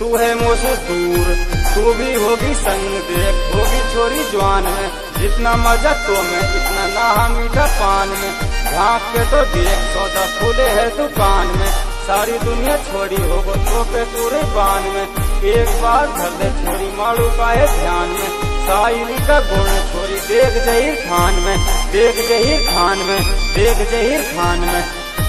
तू है मुझसे दूर, तू भी होगी संग देख, होगी छोरी जवान में, जितना मजा तो में इतना ना मीठा पान में। झाँक के तो देख सौदा खुले है दुकान में, सारी दुनिया छोड़ी होगो तो पे पूरे बान में। एक बार धर ले छोरी मारू का है ध्यान में, शायरी का गुण छोरी देख जहीर खान में, देख जहीर खान में, देख जहीर खान में।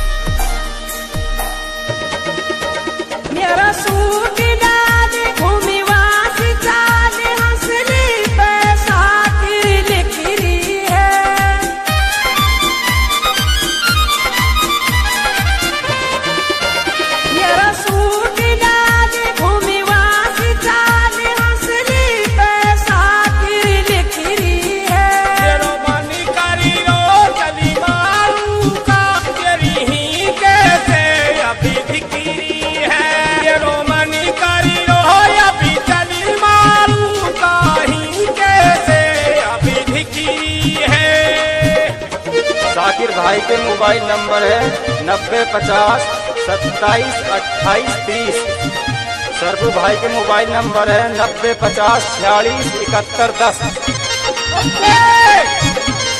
मेरा सूट डाल घूमी वासी चाल हंसली पैसा की लिख रही है। मेरा सूट डाल घूमी वासी चाल हंसली पैसा की लिख रही है। तेरो मनी करी रो चली मारू का तेरी ही कैसे अभी दिखरी है। तेरो मनी करी रो अभी चली मारू का ही कैसे अभी दिखरी है। शाकिर भाई के मोबाइल नंबर है 9050 27 28 30। सरबू भाई के मोबाइल नंबर है 9050 46 71 10।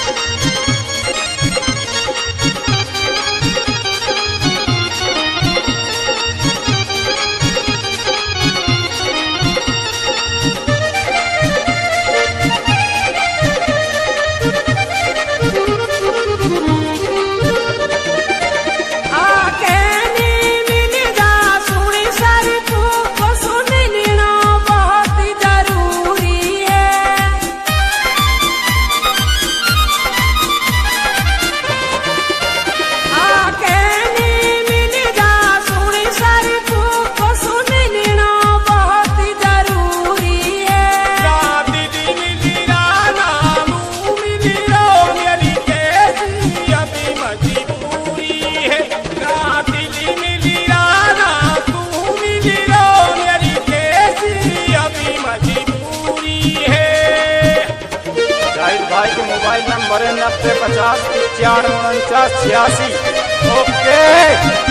भाई के मोबाइल नंबर है 9050 91 49 86। ओके।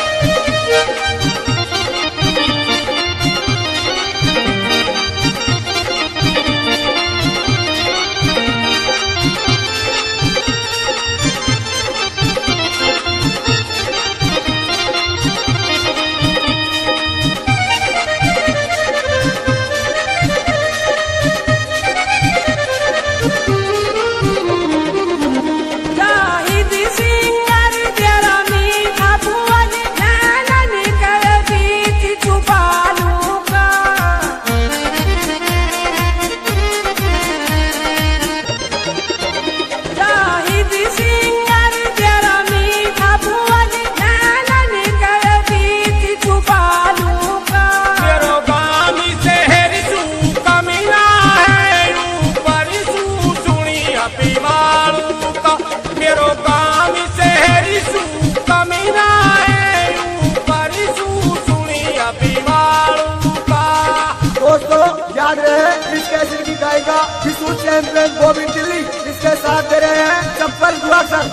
याद रहे इस कैसेट की गायिका विशु चैंपियन गोविंद दिल्ली, इसके साथ दे रहे हैं चप्पल दुआ सर।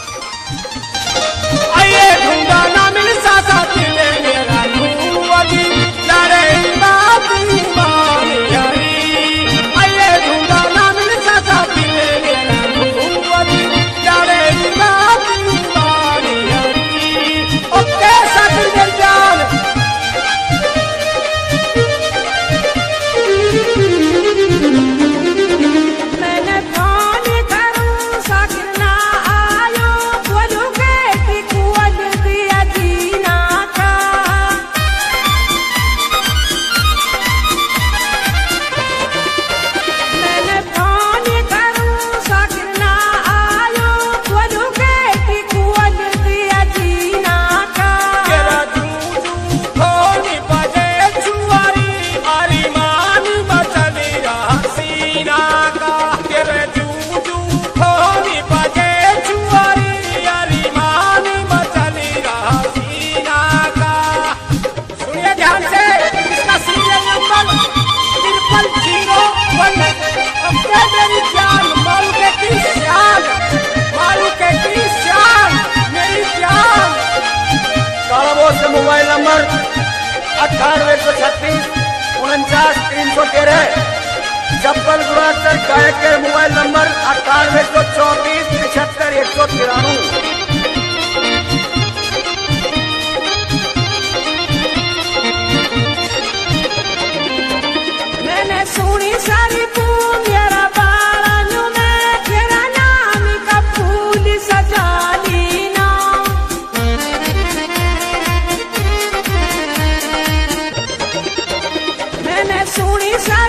आइए ढूंढा ना मिल साथ मेरा ढूंढी यारे बात यारी। आइए ढूंढा ना मिल साथ मेरा ढूंढी यारे बात यारी। ओके साथी जान मैंने फोन करूं साकिर ना आए। 9816431313। जब्बल गुरासर गायक के मोबाइल नंबर 9814375193। मैंने सुनी सारी मेरा बाळानु में तेरा नाम का फूल सजा लीना। मैंने सुनी सारी